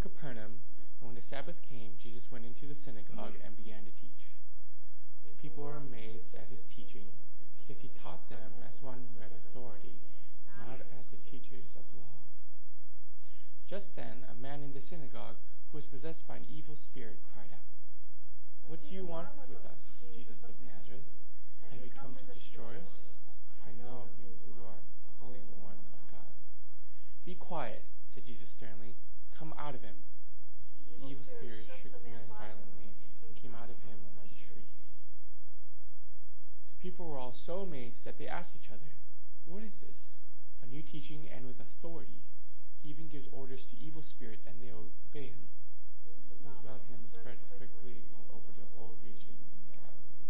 Capernaum, and when the Sabbath came, Jesus went into the synagogue and began to teach. The people were amazed at his teaching, because he taught them as one who had authority, not as the teachers of the law. Just then, a man in the synagogue who was possessed by an evil spirit cried out, "What do you want with us, Jesus of Nazareth? Have you come to destroy us? I know you who are the Holy One of God." "Be quiet," said Jesus sternly. "Come out of him." The evil spirit shook the man violently and came out of him with a shriek. The people were all so amazed that they asked each other, "What is this? A new teaching and with authority. He even gives orders to evil spirits and they obey him." News about him spread quickly over the whole region of Galilee.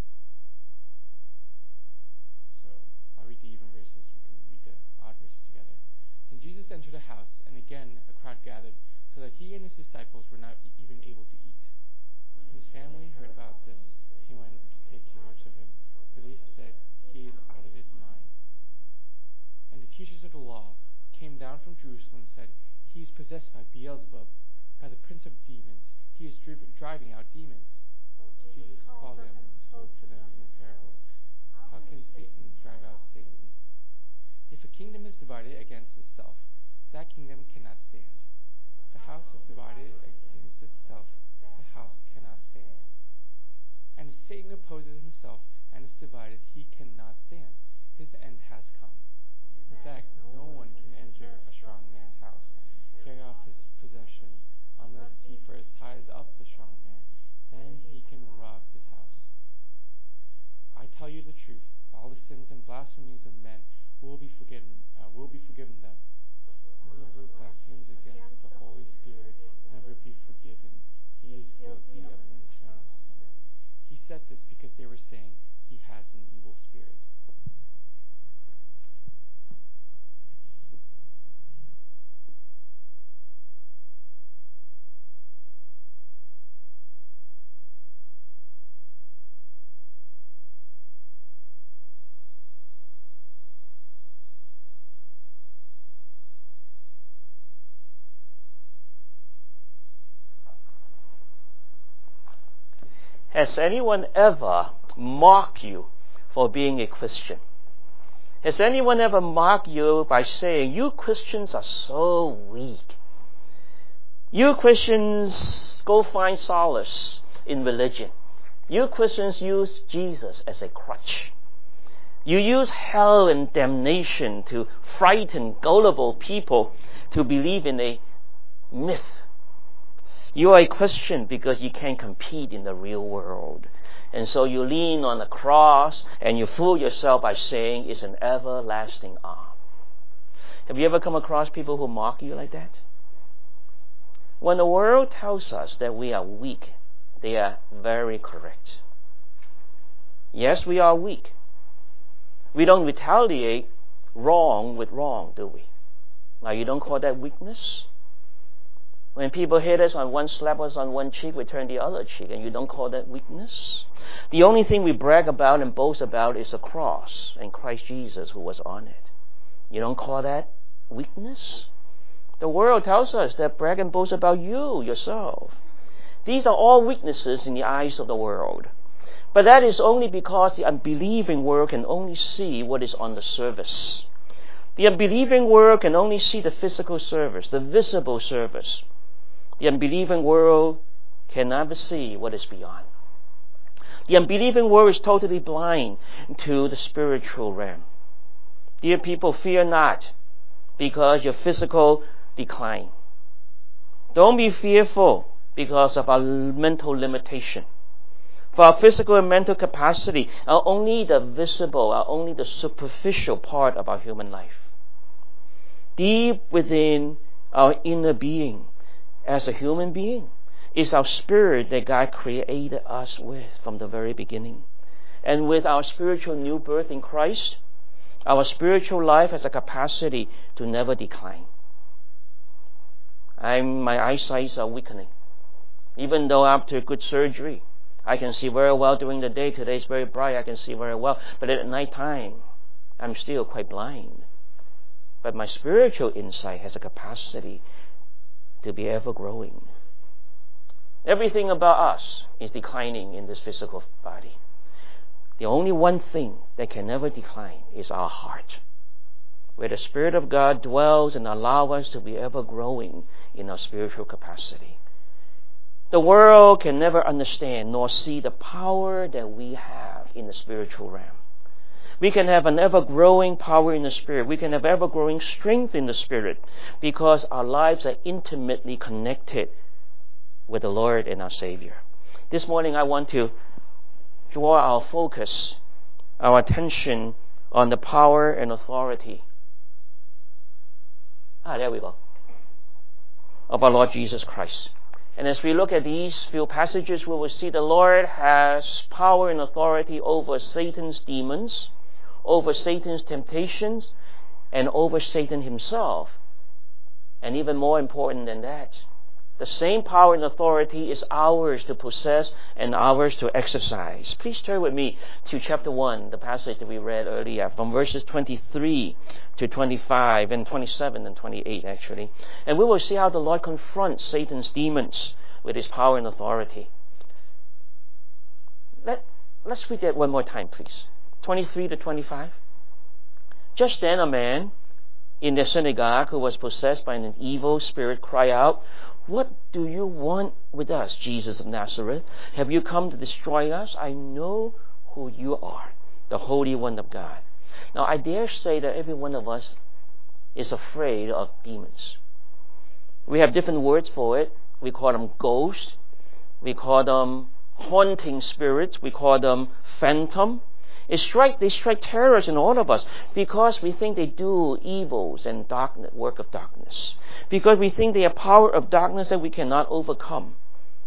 So I'll read the even verses. We can read the odd verses together. And Jesus entered a house, and again a crowd gathered, so that he and his disciples were not even able to eat. When his family heard about this, he went to take care of him, for they said, "He is out of his mind." And the teachers of the law came down from Jerusalem and said, "He is possessed by Beelzebub, by the prince of demons. He is driving out demons." Jesus called them and spoke to them in parables. "How can Satan drive out Satan? If a kingdom is divided against itself, that kingdom cannot stand. If a house is divided against itself, the house cannot stand. And if Satan opposes himself and is divided, he cannot stand. His end has come. In fact, no one can enter a strong man's house, carry off his possessions, unless he first ties up the strong man. Then he can rob his house. I tell you the truth, all the sins and blasphemies of men will be forgiven them. Whoever blasphemes against the Holy Spirit never be forgiven. He is guilty of an eternal sin." He said this because they were saying he has an evil spirit. Has anyone ever mocked you for being a Christian? Has anyone ever mocked you by saying, "You Christians are so weak. You Christians go find solace in religion. You Christians use Jesus as a crutch. You use hell and damnation to frighten gullible people to believe in a myth. You are a Christian because you can't compete in the real world. And so you lean on the cross and you fool yourself by saying it's an everlasting arm." Have you ever come across people who mock you like that? When the world tells us that we are weak, they are very correct. Yes, we are weak. We don't retaliate wrong with wrong, do we? Now, you don't call that weakness? When people hit us on one, slap us on one cheek, we turn the other cheek, and you don't call that weakness? The only thing we brag about and boast about is the cross and Christ Jesus who was on it. You don't call that weakness? The world tells us that brag and boast about you, yourself. These are all weaknesses in the eyes of the world. But that is only because the unbelieving world can only see what is on the surface. The unbelieving world can only see the physical surface, the visible surface. The unbelieving world can never see what is beyond. The unbelieving world is totally blind to the spiritual realm. Dear people, fear not because your physical decline. Don't be fearful because of our mental limitation. For our physical and mental capacity are only the visible, are only the superficial part of our human life. Deep within our inner being, as a human being, is our spirit that God created us with from the very beginning. And with our spiritual new birth in Christ, our spiritual life has a capacity to never decline. My eyesight are weakening. Even though after good surgery, I can see very well during the day. Today is very bright, I can see very well. But at night time, I'm still quite blind. But my spiritual insight has a capacity to be ever growing. Everything about us is declining in this physical body. The only one thing that can never decline is our heart, where the Spirit of God dwells and allows us to be ever growing in our spiritual capacity. The world can never understand nor see the power that we have in the spiritual realm. We can have an ever-growing power in the Spirit. We can have ever-growing strength in the Spirit because our lives are intimately connected with the Lord and our Savior. This morning I want to draw our focus, our attention on the power and authority. There we go. Of our Lord Jesus Christ. And as we look at these few passages, we will see the Lord has power and authority over Satan's demons, over Satan's temptations, and over Satan himself. And even more important than that, the same power and authority is ours to possess and ours to exercise. Please turn with me to chapter 1, the passage that we read earlier, from verses 23 to 25 and 27 and 28 actually. And we will see how the Lord confronts Satan's demons with his power and authority. Let's read that one more time, please. 23 to 25. Just then a man in the synagogue who was possessed by an evil spirit cried out, "What do you want with us, Jesus of Nazareth? Have you come to destroy us? I know who you are, the Holy One of God." Now, I dare say that every one of us is afraid of demons. We have different words for it. We call them ghosts. We call them haunting spirits. We call them phantom. They strike terrors in all of us because we think they do evils and darkness, work of darkness. Because we think they have power of darkness that we cannot overcome.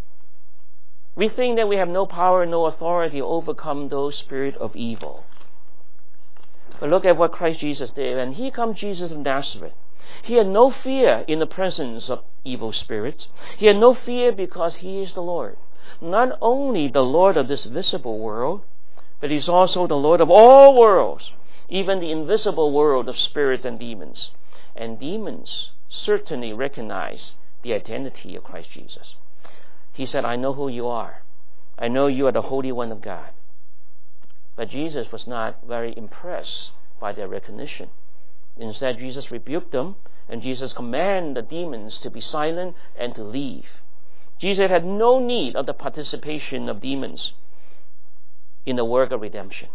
We think that we have no power and no authority to overcome those spirits of evil. But look at what Christ Jesus did. And here comes Jesus of Nazareth. He had no fear in the presence of evil spirits. He had no fear because he is the Lord. Not only the Lord of this visible world, but he's also the Lord of all worlds, even the invisible world of spirits and demons. And demons certainly recognize the identity of Christ Jesus. He said, "I know who you are. I know you are the Holy One of God." But Jesus was not very impressed by their recognition. Instead, Jesus rebuked them, and Jesus commanded the demons to be silent and to leave. Jesus had no need of the participation of demons in the work of redemption.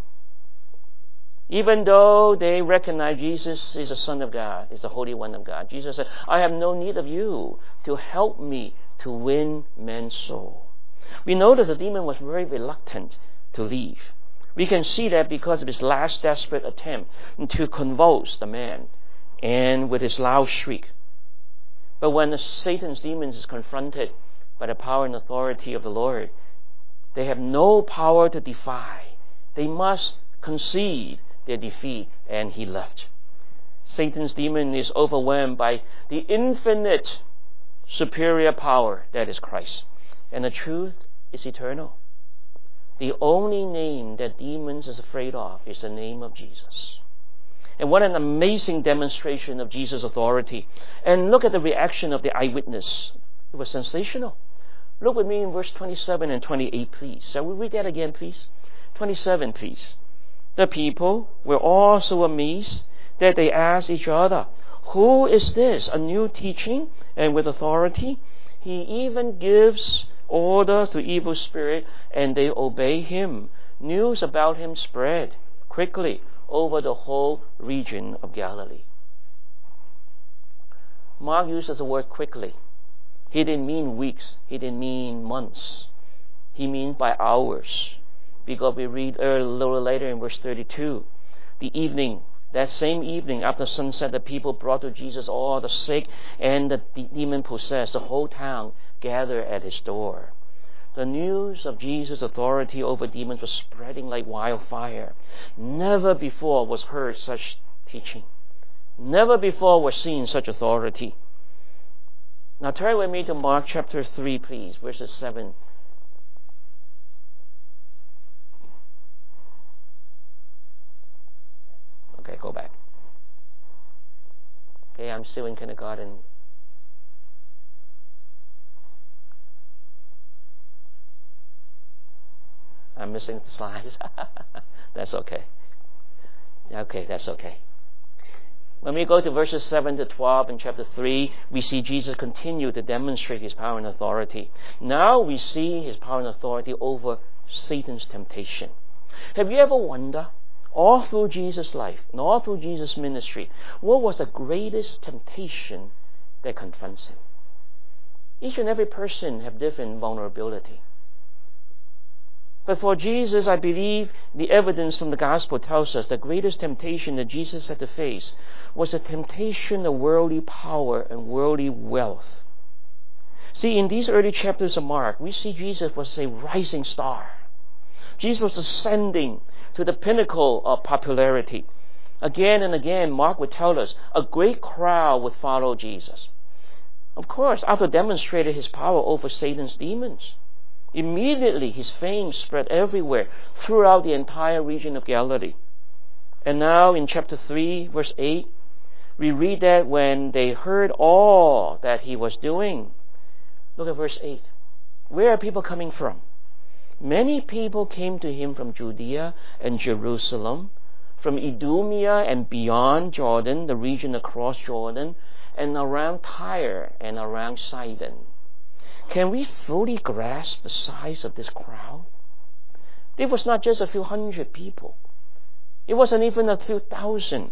Even though they recognize Jesus is the Son of God, is the Holy One of God, Jesus said, "I have no need of you to help me to win men's soul." We notice the demon was very reluctant to leave. We can see that because of his last desperate attempt to convulse the man and with his loud shriek. But when Satan's demons is confronted by the power and authority of the Lord, they have no power to defy. They must concede their defeat, and he left. Satan's demon is overwhelmed by the infinite superior power that is Christ. And the truth is eternal. The only name that demons is afraid of is the name of Jesus. And what an amazing demonstration of Jesus' authority. And look at the reaction of the eyewitness. It was sensational. Look with me in verse 27 and 28, please. Shall we read that again, please? 27, please. The people were all so amazed that they asked each other, "Who is this? A new teaching and with authority? He even gives order to evil spirit and they obey him." News about him spread quickly over the whole region of Galilee. Mark uses the word quickly. He didn't mean weeks. He didn't mean months. He means by hours. Because we read a little later in verse 32, that same evening after sunset, the people brought to Jesus all the sick and the demon-possessed. The whole town gathered at his door. The news of Jesus' authority over demons was spreading like wildfire. Never before was heard such teaching. Never before was seen such authority. Now turn with me to Mark chapter 3, please, verses 7. Okay, go back. Okay, I'm still in kindergarten. I'm missing the slides. That's okay. Okay, that's okay. When we go to verses 7 to 12 in chapter 3, we see Jesus continue to demonstrate his power and authority. Now we see his power and authority over Satan's temptation. Have you ever wondered, all through Jesus' life and all through Jesus' ministry, what was the greatest temptation that confronts him? Each and every person have different vulnerability. But for Jesus, I believe the evidence from the gospel tells us the greatest temptation that Jesus had to face was the temptation of worldly power and worldly wealth. See, in these early chapters of Mark, we see Jesus was a rising star. Jesus was ascending to the pinnacle of popularity. Again and again, Mark would tell us a great crowd would follow Jesus. Of course, after demonstrating his power over Satan's demons, immediately his fame spread everywhere throughout the entire region of Galilee. And now in chapter 3, verse 8, we read that when they heard all that he was doing, look at verse 8. Where are people coming from? Many people came to him from Judea and Jerusalem, from Idumea and beyond Jordan, the region across Jordan, and around Tyre and around Sidon. Can we fully grasp the size of this crowd? It was not just a few hundred people. It wasn't even a few thousand.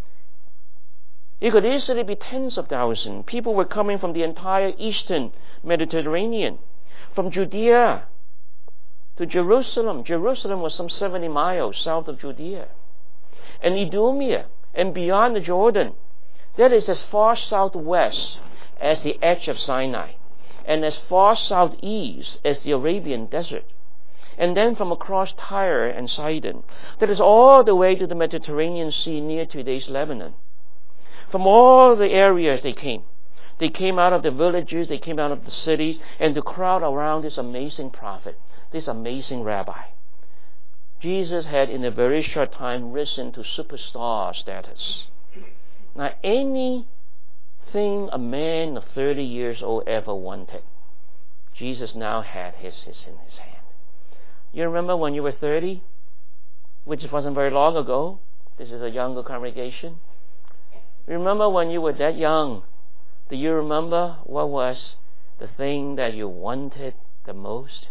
It could easily be tens of thousands. People were coming from the entire eastern Mediterranean, from Judea to Jerusalem. Jerusalem was some 70 miles south of Judea. And Idumea and beyond the Jordan, that is as far southwest as the edge of Sinai, and as far southeast as the Arabian desert. And then from across Tyre and Sidon, that is all the way to the Mediterranean Sea near today's Lebanon. From all the areas they came. They came out of the villages, they came out of the cities, and to crowd around this amazing prophet, this amazing rabbi. Jesus had in a very short time risen to superstar status. Now, anything a man of 30 years old ever wanted, Jesus now had his in his hand. You remember when you were 30? Which wasn't very long ago. This is a younger congregation. Remember when you were that young? Do you remember what was the thing that you wanted the most?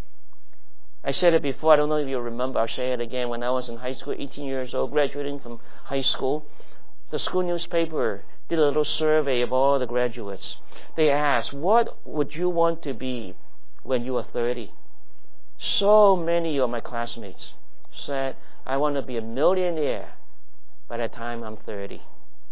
I said it before, I don't know if you remember, I'll say it again. When I was in high school, 18 years old, graduating from high school, the school newspaper did a little survey of all the graduates. They asked, what would you want to be when you were 30? So many of my classmates said, I want to be a millionaire by the time I'm 30.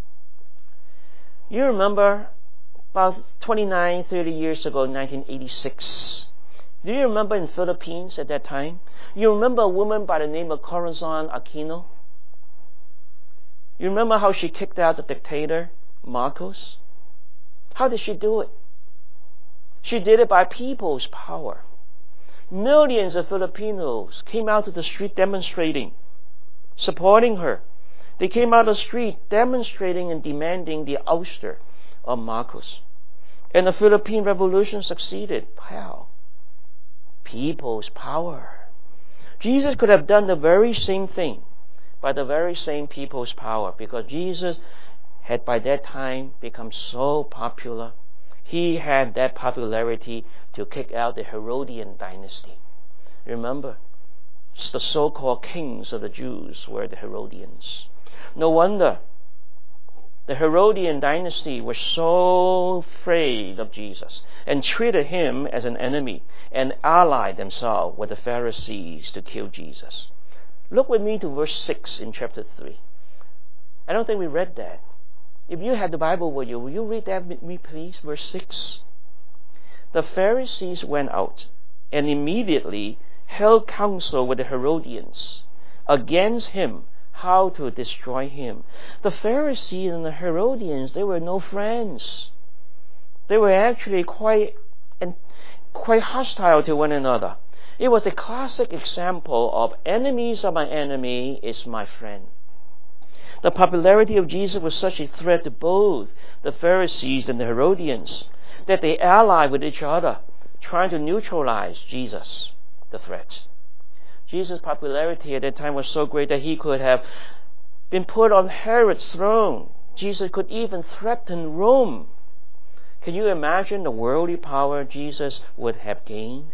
You remember about 29, 30 years ago, 1986. Do you remember in Philippines at that time? You remember a woman by the name of Corazon Aquino? You remember how she kicked out the dictator, Marcos? How did she do it? She did it by people's power. Millions of Filipinos came out to the street demonstrating, supporting her. They came out of the street demonstrating and demanding the ouster of Marcos. And the Philippine Revolution succeeded. How? People's power. Jesus could have done the very same thing by the very same people's power, because Jesus had by that time become so popular. He had that popularity to kick out the Herodian dynasty. Remember, the so-called kings of the Jews were the Herodians. No wonder the Herodian dynasty was so afraid of Jesus and treated him as an enemy and allied themselves with the Pharisees to kill Jesus. Look with me to verse 6 in chapter 3. I don't think we read that. If you have the Bible with you, will you read that with me, please? Verse 6. The Pharisees went out and immediately held counsel with the Herodians against him, how to destroy him. The Pharisees and the Herodians, they were no friends. They were actually quite hostile to one another. It was a classic example of enemies of my enemy is my friend. The popularity of Jesus was such a threat to both the Pharisees and the Herodians that they allied with each other, trying to neutralize Jesus, the threat. Jesus' popularity at that time was so great that he could have been put on Herod's throne. Jesus could even threaten Rome. Can you imagine the worldly power Jesus would have gained?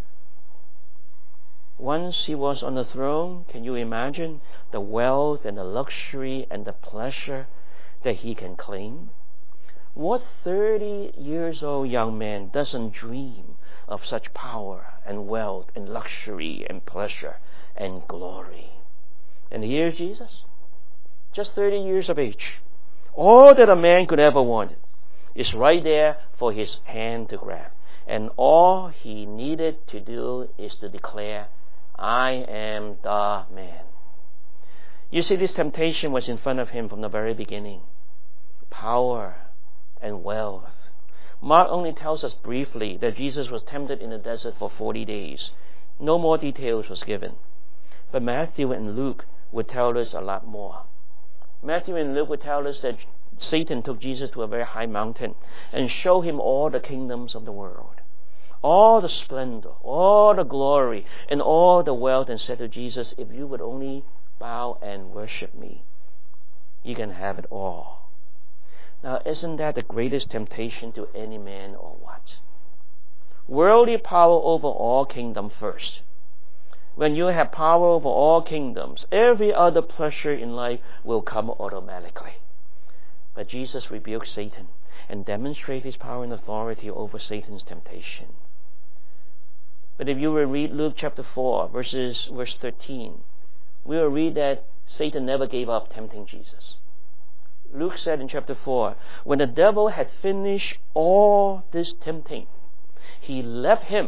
Once he was on the throne, can you imagine the wealth and the luxury and the pleasure that he can claim? What 30 years old young man doesn't dream of such power and wealth and luxury and pleasure and glory? And here's Jesus, just 30 years of age. All that a man could ever want is right there for his hand to grab. And all he needed to do is to declare, I am the man. You see, this temptation was in front of him from the very beginning. Power and wealth. Mark only tells us briefly that Jesus was tempted in the desert for 40 days. No more details was given. But Matthew and Luke would tell us a lot more. Matthew and Luke would tell us that Satan took Jesus to a very high mountain and showed him all the kingdoms of the world, all the splendor, all the glory, and all the wealth, and said to Jesus, if you would only bow and worship me, you can have it all. Now, isn't that the greatest temptation to any man or what? Worldly power over all kingdom first. When you have power over all kingdoms, every other pleasure in life will come automatically. But Jesus rebuked Satan and demonstrated his power and authority over Satan's temptation. But if you will read Luke chapter 4, verse 13, we will read that Satan never gave up tempting Jesus. Luke said in chapter 4, when the devil had finished all this tempting, he left him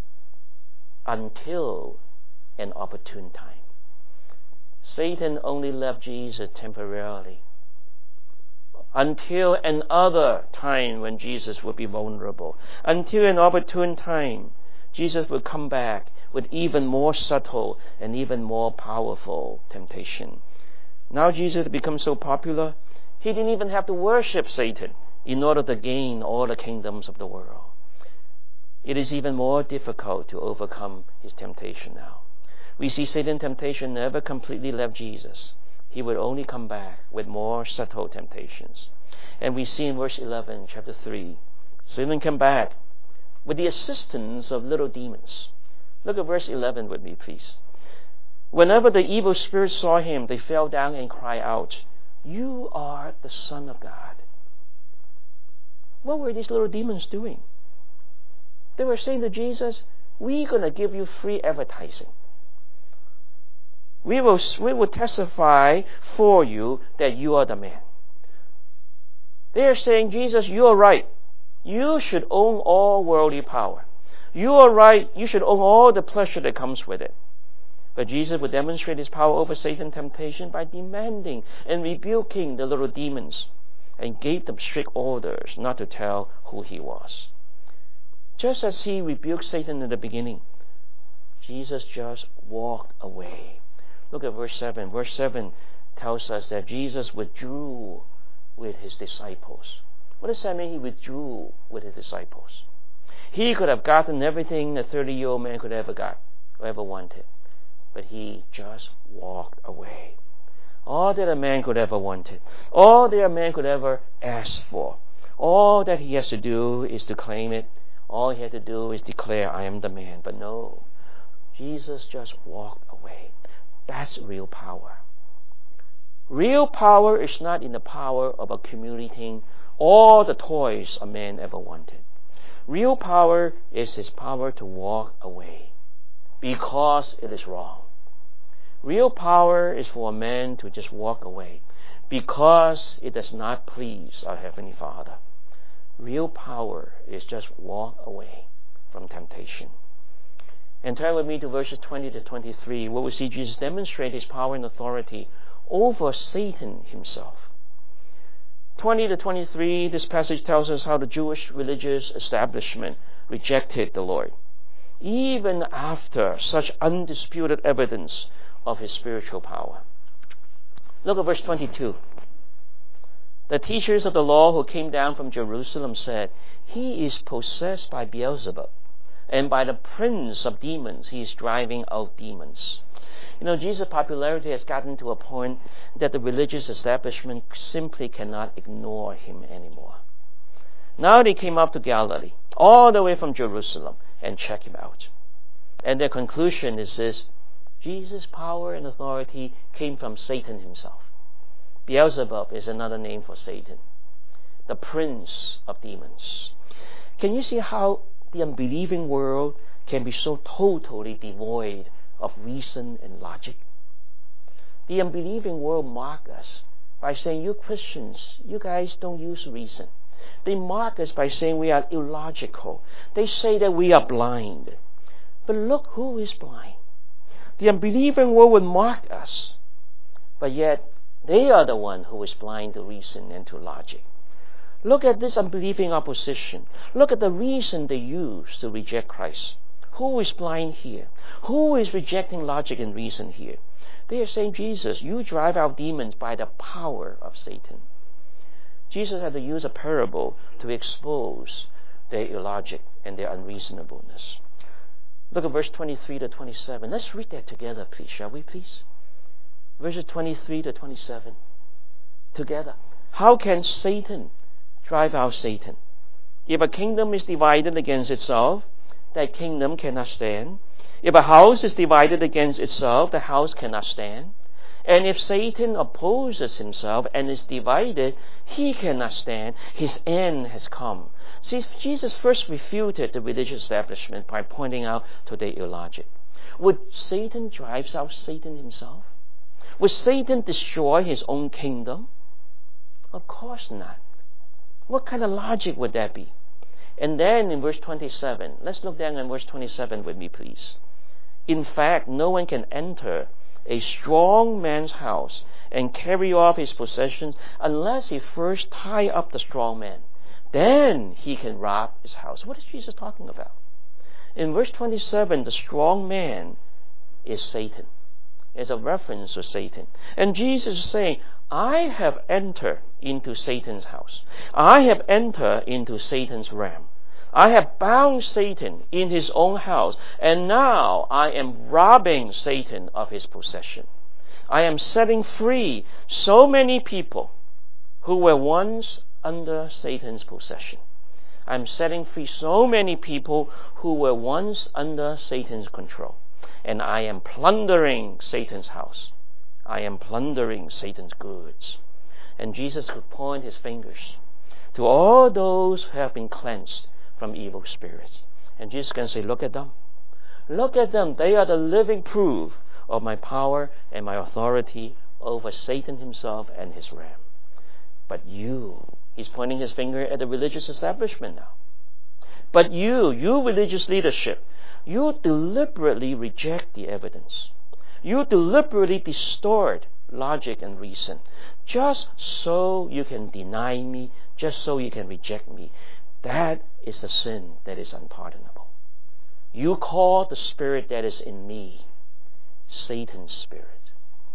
until an opportune time. Satan only left Jesus temporarily, until another time when Jesus would be vulnerable, until an opportune time Jesus would come back with even more subtle and even more powerful temptation. Now Jesus had become so popular, he didn't even have to worship Satan in order to gain all the kingdoms of the world. It is even more difficult to overcome his temptation now. We see Satan's temptation never completely left Jesus. He would only come back with more subtle temptations. And we see in verse 11, chapter 3, Satan came back with the assistance of little demons. Look at verse 11 with me, please. Whenever the evil spirits saw him, they fell down and cried out, you are the Son of God. What were these little demons doing? They were saying to Jesus, we're going to give you free advertising. We will testify for you that you are the man. They are saying, Jesus, you are right. You should own all worldly power. You are right. You should own all the pleasure that comes with it. But Jesus would demonstrate his power over Satan's temptation by demanding and rebuking the little demons and gave them strict orders not to tell who he was. Just as he rebuked Satan in the beginning, Jesus just walked away. Look at verse 7. Verse 7 tells us that Jesus withdrew with his disciples. What does that mean, he withdrew with his disciples? He could have gotten everything a 30-year-old man could ever wanted. But he just walked away. All that a man could ever wanted. All that a man could ever ask for. All that he has to do is to claim it. All he had to do is declare, I am the man. But no, Jesus just walked away. That's real power. Real power is not in the power of accumulating all the toys a man ever wanted. Real power is his power to walk away because it is wrong. Real power is for a man to just walk away because it does not please our Heavenly Father. Real power is just walk away from temptation. And turn with me to verses 20 to 23, where we see Jesus demonstrate his power and authority over Satan himself. 20 to 23, this passage tells us how the Jewish religious establishment rejected the Lord, even after such undisputed evidence of his spiritual power. Look at verse 22. The teachers of the law who came down from Jerusalem said, he is possessed by Beelzebub, and by the prince of demons he is driving out demons. Jesus' popularity has gotten to a point that the religious establishment simply cannot ignore him anymore. Now they came up to Galilee, all the way from Jerusalem, and check him out. And their conclusion is this: Jesus' power and authority came from Satan himself. Beelzebub is another name for Satan, the prince of demons. Can you see how the unbelieving world can be so totally devoid of reason and logic? The unbelieving world mock us by saying, you Christians, you guys don't use reason. They mock us by saying we are illogical. They say that we are blind. But look who is blind. The unbelieving world would mock us, but yet they are the one who is blind to reason and to logic. Look at this unbelieving opposition. Look at the reason they use to reject Christ. Who is blind here? Who is rejecting logic and reason here? They are saying, Jesus, you drive out demons by the power of Satan. Jesus had to use a parable to expose their illogic and their unreasonableness. Look at verse 23 to 27. Let's read that together, please, shall we, please? Verses 23 to 27. Together. How can Satan drive out Satan? If a kingdom is divided against itself, that kingdom cannot stand. If a house is divided against itself, the house cannot stand. And if Satan opposes himself and is divided, he cannot stand. His end has come. See, Jesus first refuted the religious establishment by pointing out to their illogic. Would Satan drive out Satan himself? Would Satan destroy his own kingdom? Of course not. What kind of logic would that be? And then in verse 27, let's look down in verse 27 with me, please. In fact, no one can enter a strong man's house and carry off his possessions unless he first tie up the strong man. Then he can rob his house. What is Jesus talking about? In verse 27, the strong man is Satan. It's a reference to Satan. And Jesus is saying, I have entered into Satan's house. I have entered into Satan's realm. I have bound Satan in his own house, and now I am robbing Satan of his possession. I am setting free so many people who were once under Satan's possession. I'm setting free so many people who were once under Satan's control. And I am plundering Satan's house. I am plundering Satan's goods. And Jesus could point his fingers to all those who have been cleansed from evil spirits. And Jesus can say, look at them. Look at them. They are the living proof of my power and my authority over Satan himself and his realm. But you, he's pointing his finger at the religious establishment now. But you religious leadership, you deliberately reject the evidence. You deliberately distort logic and reason, just so you can deny me, just so you can reject me. That is a sin that is unpardonable. You call the spirit that is in me Satan's spirit.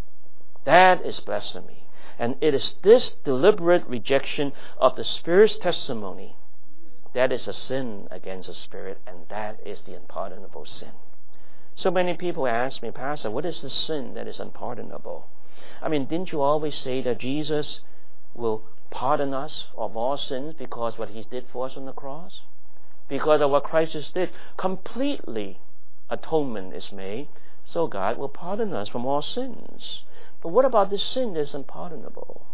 That is blasphemy. And it is this deliberate rejection of the Spirit's testimony that is a sin against the Spirit, and that is the unpardonable sin. So many people ask me, Pastor, what is the sin that is unpardonable? I mean, didn't you always say that Jesus will pardon us of all sins because what he did for us on the cross? Because of what Christ did, completely atonement is made, so God will pardon us from all sins. But what about this sin that is unpardonable?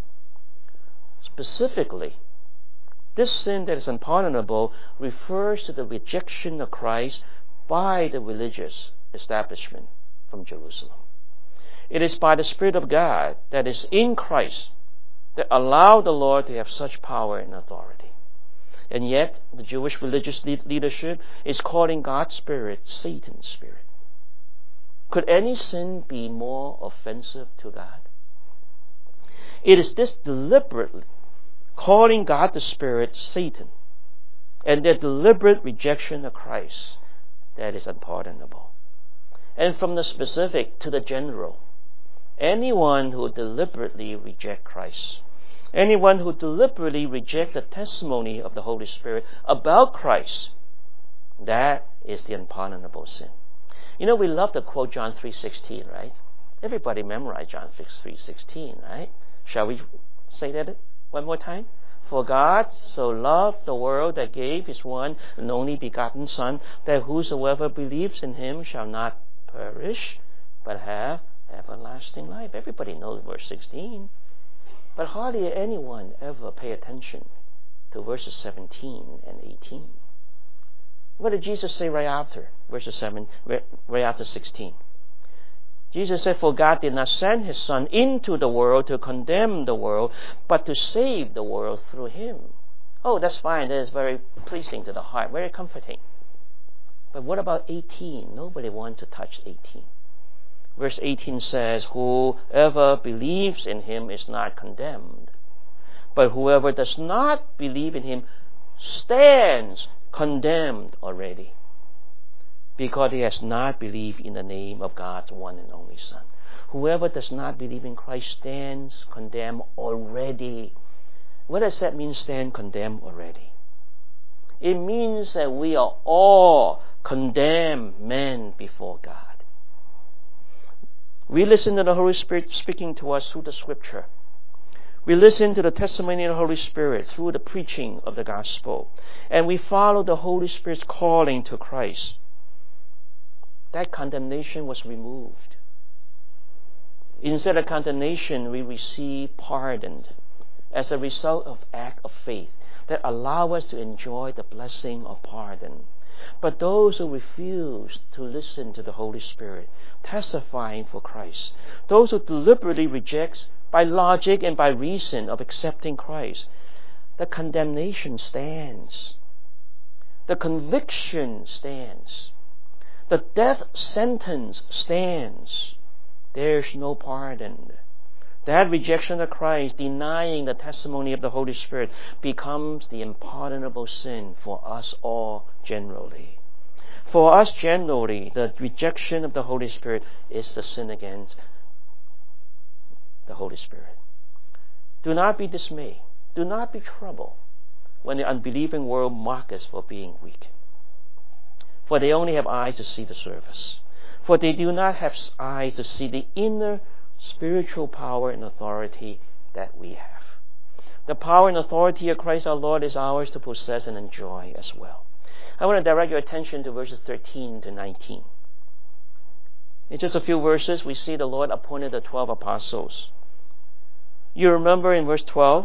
Specifically, this sin that is unpardonable refers to the rejection of Christ by the religious establishment from Jerusalem. It is by the Spirit of God that is in Christ that allowed the Lord to have such power and authority. And yet, the Jewish religious leadership is calling God's Spirit Satan's Spirit. Could any sin be more offensive to God? It is this deliberately calling God the Spirit Satan and their deliberate rejection of Christ that is unpardonable. And from the specific to the general, anyone who deliberately reject Christ, anyone who deliberately reject the testimony of the Holy Spirit about Christ, that is the unpardonable sin. You know, we love to quote John 3:16, right? Everybody memorize John 3:16, right? Shall we say that one more time? For God so loved the world that gave his one and only begotten Son, that whosoever believes in him shall not perish, but have everlasting life. Everybody knows verse 16. But hardly anyone ever pay attention to verses 17 and 18. What did Jesus say right after verses 7, right after 16? Jesus said, for God did not send his Son into the world to condemn the world, but to save the world through him. Oh, that's fine. That is very pleasing to the heart, very comforting. But what about 18? Nobody wants to touch 18. Verse 18 says, whoever believes in him is not condemned, but whoever does not believe in him stands condemned already, because he has not believed in the name of God's one and only Son. Whoever does not believe in Christ stands condemned already. What does that mean, stand condemned already? It means that we are all condemned men before God. We listen to the Holy Spirit speaking to us through the Scripture. We listen to the testimony of the Holy Spirit through the preaching of the gospel. And we follow the Holy Spirit's calling to Christ. That condemnation was removed. Instead of condemnation, we receive pardon as a result of act of faith that allow us to enjoy the blessing of pardon. But those who refuse to listen to the Holy Spirit, testifying for Christ, those who deliberately reject by logic and by reason of accepting Christ, the condemnation stands. The conviction stands. The death sentence stands. There's no pardon. That rejection of Christ, denying the testimony of the Holy Spirit, becomes the unpardonable sin for us all generally. For us generally, the rejection of the Holy Spirit is the sin against the Holy Spirit. Do not be dismayed. Do not be troubled when the unbelieving world mocks us for being weak. For they only have eyes to see the surface. For they do not have eyes to see the inner spiritual power and authority that we have. The power and authority of Christ our Lord is ours to possess and enjoy as well. I want to direct your attention to verses 13 to 19. In just a few verses, we see the Lord appointed the 12 apostles. You remember in verse 12,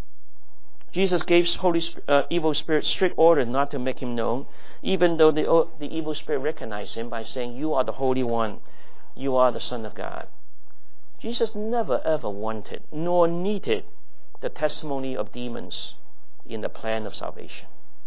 Jesus gave evil spirit strict order not to make him known, even though the evil spirit recognized him by saying, you are the Holy One, you are the Son of God. Jesus never ever wanted nor needed the testimony of demons in the plan of salvation.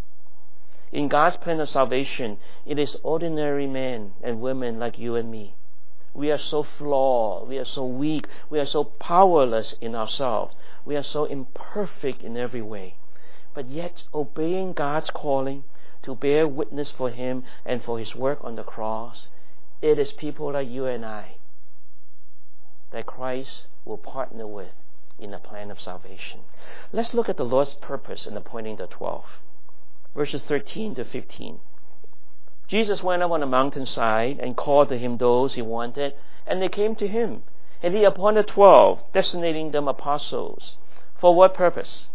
In God's plan of salvation, it is ordinary men and women like you and me. We are so flawed, we are so weak, we are so powerless in ourselves, we are so imperfect in every way. But yet, obeying God's calling to bear witness for Him and for His work on the cross, it is people like you and I that Christ will partner with in the plan of salvation. Let's look at the Lord's purpose in appointing the 12. Verses 13 to 15. Jesus went up on a mountainside and called to him those he wanted, and they came to him. And he appointed 12, designating them apostles. For what purpose?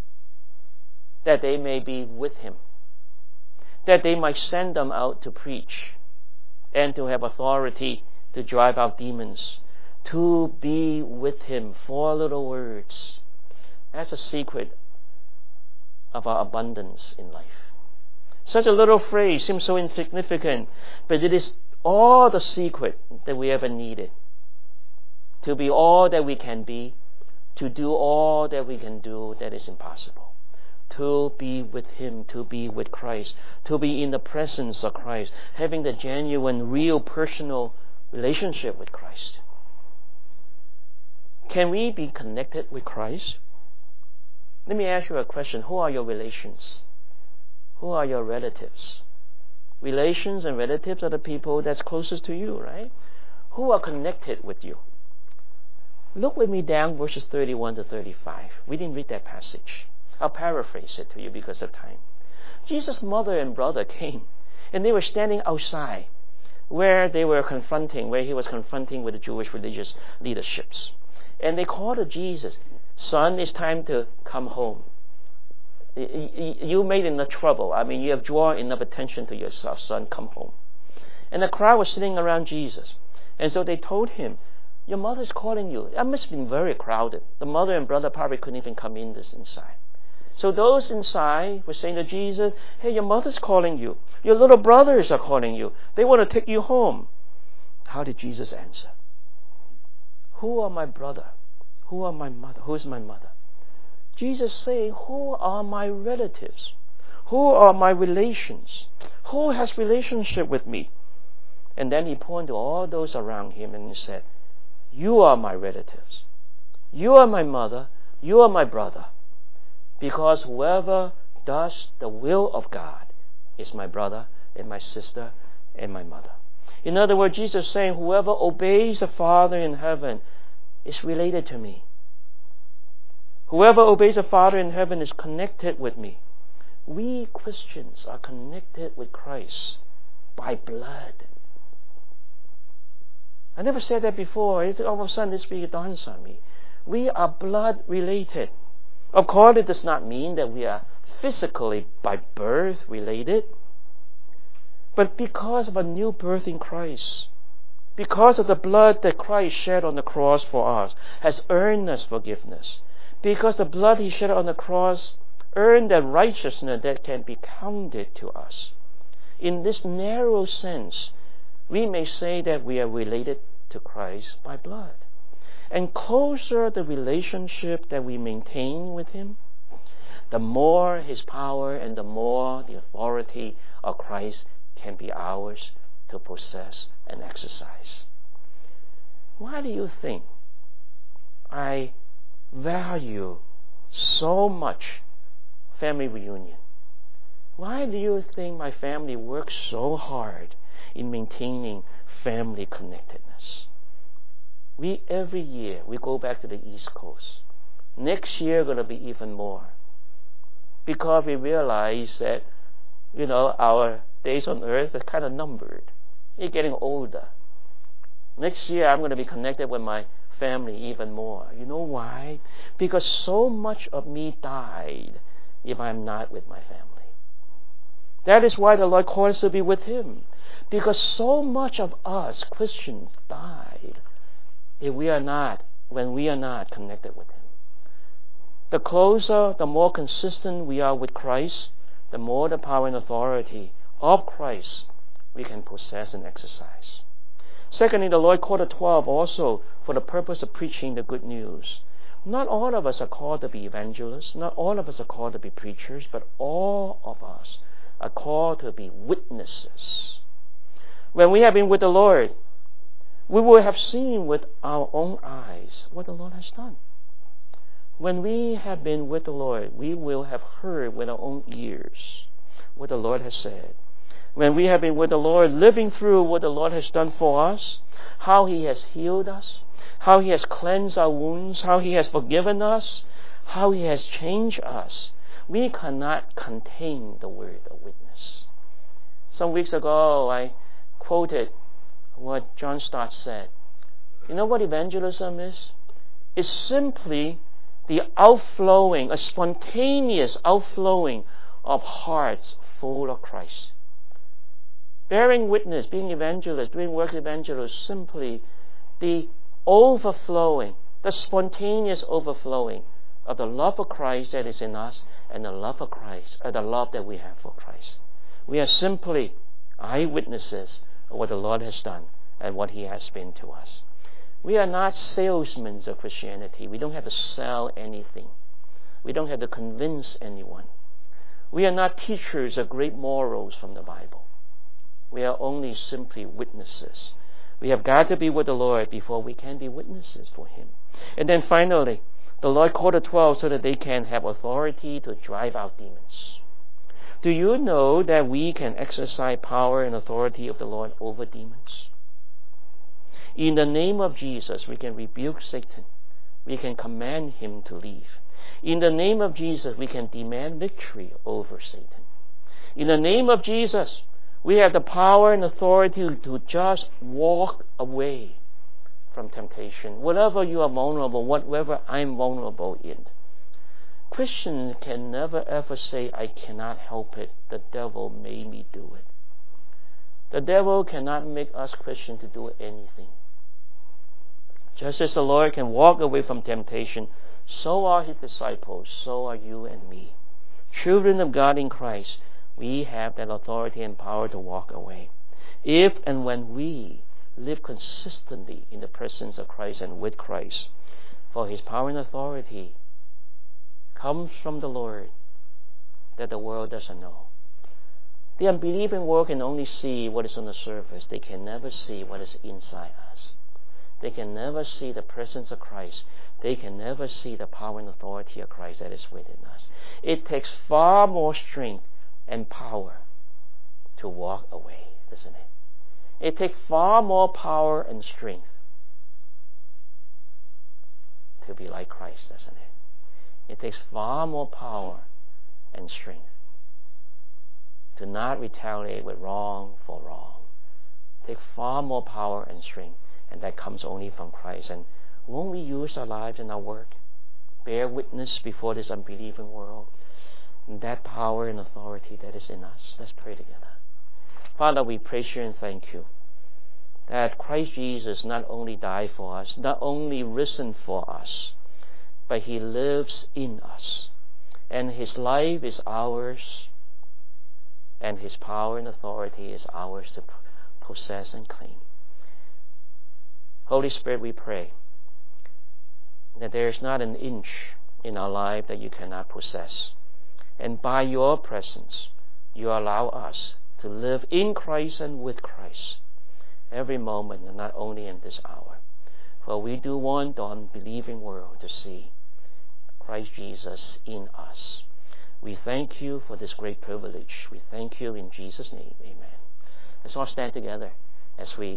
That they may be with him. That they might send them out to preach and to have authority to drive out demons. To be with him. 4 little words. That's a secret of our abundance in life. Such a little phrase seems so insignificant, but it is all the secret that we ever needed. To be all that we can be, to do all that we can do that is impossible. To be with Him, to be with Christ, to be in the presence of Christ, having the genuine, real, personal relationship with Christ. Can we be connected with Christ? Let me ask you a question. Who are your relations? Who are your relatives? Relations and relatives are the people that's closest to you, right? Who are connected with you? Look with me down verses 31 to 35. We didn't read that passage. I'll paraphrase it to you because of time. Jesus' mother and brother came, and they were standing outside. where he was confronting with the Jewish religious leaderships. And they called to Jesus, "Son, it's time to come home. You made enough trouble. You have drawn enough attention to yourself. Son, come home." And the crowd was sitting around Jesus. And so they told him, "Your mother's calling you." That must have been very crowded. The mother and brother probably couldn't even come in this inside. So those inside were saying to Jesus, "Hey, your mother's calling you. Your little brothers are calling you. They want to take you home." How did Jesus answer? "Who are my brother? Who are my mother? Who is my mother?" Jesus saying, "Who are my relatives? Who are my relations? Who has relationship with me?" And then he pointed to all those around him and he said, "You are my relatives. You are my mother. You are my brother. Because whoever does the will of God is my brother and my sister and my mother." In other words, Jesus is saying, whoever obeys the Father in heaven is related to me. Whoever obeys the Father in heaven is connected with me. We Christians are connected with Christ by blood. I never said that before. All of a sudden this week dawns on me. We are blood related. Of course, it does not mean that we are physically by birth related. But because of a new birth in Christ, because of the blood that Christ shed on the cross for us, has earned us forgiveness. Because the blood he shed on the cross earned that righteousness that can be counted to us. In this narrow sense, we may say that we are related to Christ by blood. And closer the relationship that we maintain with him, the more his power and the more the authority of Christ can be ours to possess and exercise. Why do you think I value so much family reunion? Why do you think my family works so hard in maintaining family connectedness? Every year, we go back to the East Coast. Next year, going to be even more. Because we realize that, our days on earth are kind of numbered. You're getting older. Next year, I'm going to be connected with my family even more. You know why? Because so much of me died if I'm not with my family. That is why the Lord calls us to be with him. Because so much of us Christians died when we are not connected with him. The closer, the more consistent we are with Christ, the more the power and authority of Christ we can possess and exercise. Secondly, the Lord called the 12 also for the purpose of preaching the good news. Not all of us are called to be evangelists. Not all of us are called to be preachers, but all of us are called to be witnesses. When we have been with the Lord, we will have seen with our own eyes what the Lord has done. When we have been with the Lord, we will have heard with our own ears what the Lord has said. When we have been with the Lord, living through what the Lord has done for us, how he has healed us, how he has cleansed our wounds, how he has forgiven us, how he has changed us, we cannot contain the word of witness. Some weeks ago, I quoted what John Stott said. You know what evangelism is? It's simply the outflowing, a spontaneous outflowing of hearts full of Christ. Bearing witness, being evangelist, doing work of evangelist, simply the overflowing, the spontaneous overflowing of the love of Christ that is in us and the love of Christ, the love that we have for Christ. We are simply eyewitnesses of what the Lord has done and what he has been to us. We are not salesmen of Christianity. We don't have to sell anything. We don't have to convince anyone. We are not teachers of great morals from the Bible. We are only simply witnesses. We have got to be with the Lord before we can be witnesses for him. And then finally, the Lord called the 12 so that they can have authority to drive out demons. Do you know that we can exercise power and authority of the Lord over demons? In the name of Jesus, we can rebuke Satan. We can command him to leave. In the name of Jesus, we can demand victory over Satan. In the name of Jesus, We have the power and authority to just walk away from temptation. Whatever you are vulnerable, whatever I'm vulnerable in. Christians can never ever say, I cannot help it. The devil made me do it. The devil cannot make us Christians to do anything. Just as the Lord can walk away from temptation, so are His disciples, so are you and me. Children of God in Christ, we have that authority and power to walk away. If and when we live consistently in the presence of Christ and with Christ, for His power and authority comes from the Lord that the world doesn't know. The unbelieving world can only see what is on the surface. They can never see what is inside us. They can never see the presence of Christ. They can never see the power and authority of Christ that is within us. It takes far more strength and power to walk away, doesn't it? It takes far more power and strength to be like Christ, doesn't it? It takes far more power and strength to not retaliate with wrong for wrong. It takes far more power and strength, and that comes only from Christ. And won't we use our lives and our work, bear witness before this unbelieving world, and that power and authority that is in us? Let's pray together. Father, we praise you and thank you that Christ Jesus not only died for us, not only risen for us, but He lives in us. And His life is ours, and His power and authority is ours to possess and claim. Holy Spirit, we pray that there is not an inch in our life that you cannot possess. And by your presence, you allow us to live in Christ and with Christ every moment, and not only in this hour. For we do want the unbelieving world to see Christ Jesus in us. We thank you for this great privilege. We thank you in Jesus' name. Amen. Let's all stand together as we